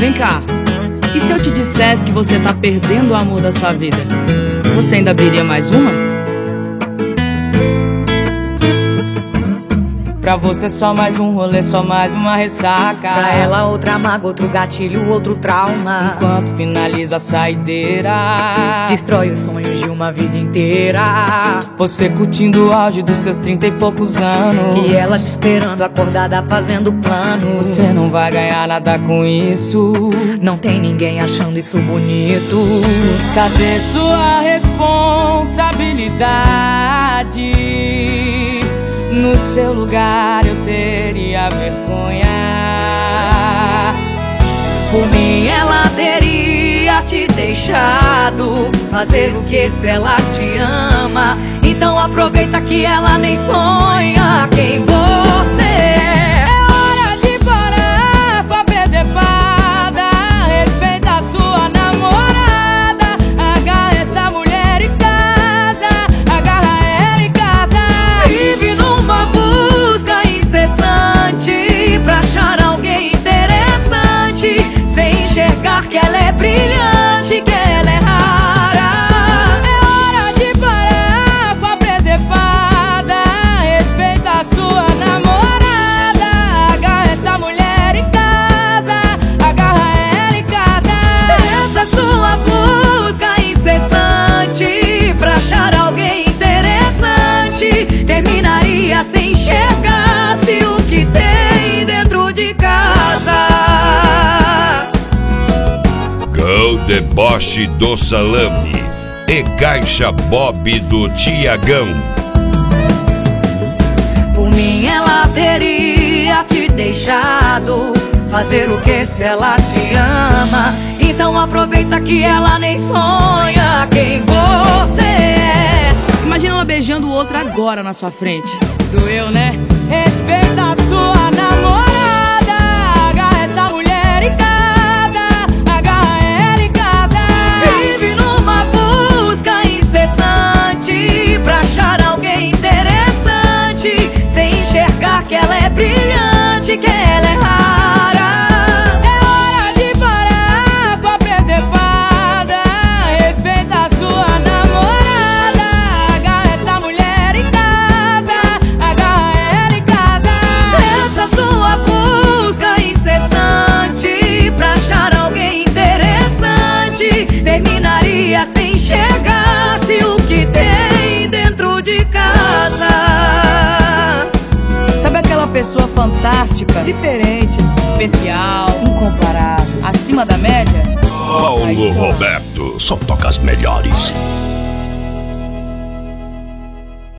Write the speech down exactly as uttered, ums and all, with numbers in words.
Vem cá, e se eu te dissesse que você tá perdendo o amor da sua vida? Você ainda abriria mais uma? Pra você só mais um rolê, só mais uma ressaca. Pra ela outra mágoa, outro gatilho, outro trauma. Enquanto finaliza a saideira, destrói os sonhos de uma vida inteira. Você curtindo o auge dos seus trinta e poucos anos, e ela te esperando acordada fazendo planos. Você não vai ganhar nada com isso, não tem ninguém achando isso bonito. Cadê sua responsabilidade? No seu lugar eu teria vergonha. Por mim ela teria te deixado fazer o que se ela te ama. Então aproveita que ela nem sonha quem você é. É hora de parar com a presepada. Respeita a sua namorada. Agarra essa mulher em casa, agarra ela em casa. Vive numa busca incessante pra achar alguém interessante, sem enxergar que ela é brilhante, que ela é rara. É hora de parar com a presepada. Respeita a sua namorada. Agarra essa mulher em casa, agarra ela em casa. Essa sua busca incessante pra achar alguém interessante terminaria sem enxergar-se o que tem dentro de casa. Gol deboche do salame e caixa Bob do Tiagão. Por mim ela teria te deixado fazer o que se ela te ama. Então aproveita que ela nem sonha quem você é. Imagina ela beijando o outro agora na sua frente. Doeu, né? Respeita a sua namorada. Agarra essa mulher em casa, agarra ela em casa. Vive numa busca incessante pra achar alguém interessante, sem enxergar que ela é brilhante, que ela é rara. É hora de parar com a presepada. Respeita a sua namorada. Agarra essa mulher em casa, agarra ela em casa. Essa sua busca incessante pra achar alguém interessante terminaria sem enxergar-se o que tem dentro de casa. Sabe aquela pessoa fantástica, Diferente, especial, incomparável, acima da média? Paulo Roberto, só toca as melhores.